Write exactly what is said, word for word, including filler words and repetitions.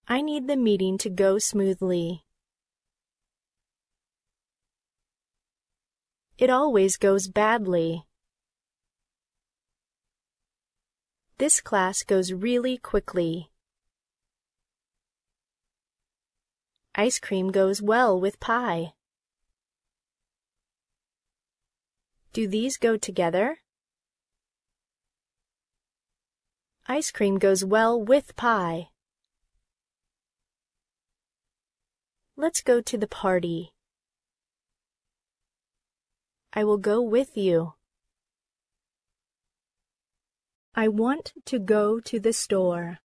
I need the meeting to go smoothly. It always goes badly. This class goes really quickly. Ice cream goes well with pie. Do these go together? Ice cream goes well with pie. Let's go to the party. I will go with you. I want to go to the store.